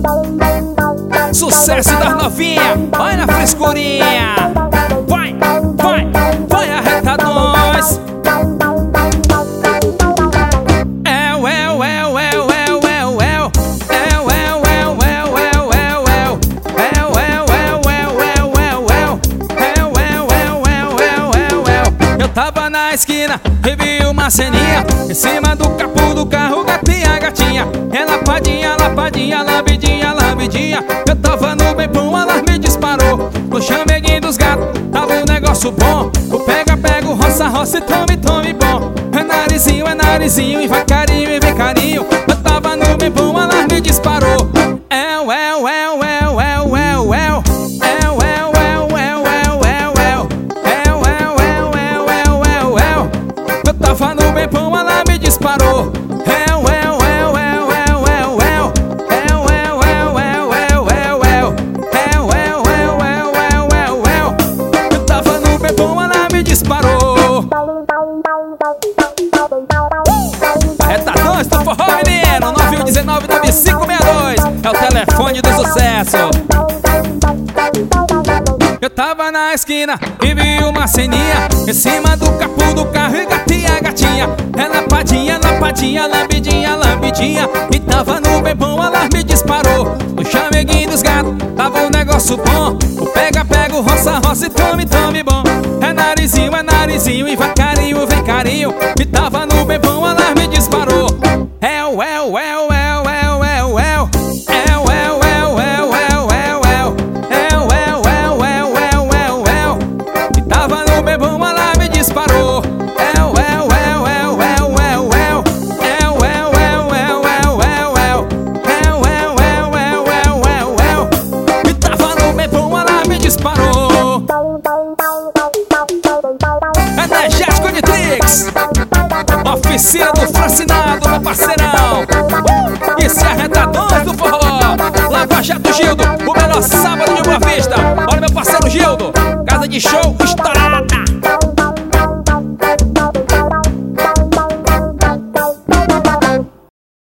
Sucesso das novinhas, vai na frescurinha. Vai, vai, vai arretadões. Eu tava na esquina e vi uma ceninha em cima do capô do carro, gatinha, gatinha. É lapadinha, lapadinha, lambidinha, lambidinha. Eu tava no bem bom, ela me disparou. No chameguinho dos gatos, tava um negócio bom. O pega, pega, o roça, roça e tome, tome bom. É narizinho, e vai carinho, e vem carinho. Eu tava no bem bom, ela me disparou. Eu tava no bem bom, ela me disparou. Eu tava no bem bom, ela me disparou. Arretadões do forró, menino, 9119-9562 é o telefone do sucesso. Eu tava na esquina e vi uma ceninha em cima do capô do carro e gatinha, gatinha. É lapadinha, lapadinha, lambidinha, lambidinha. E tava no bem bom, ela me disparou. No chameguinho dos gatos, tava um negócio bom. O pega, pega, o roça, roça e tome, tome bom. É narizinho, e vai carinho, vem carinho. E tava no bem bom, ela me disparou. E tava no bem bom, ela me disparou. E tava no bem bom, ela me disparou. Energético Nitrix, oficina do Francinado, meu parceirão. Esse é Arretadões do forró. Lava Jato Gildo, o melhor sábado de Boa Vista. Olha meu parceiro Gildo, casa de show estourada.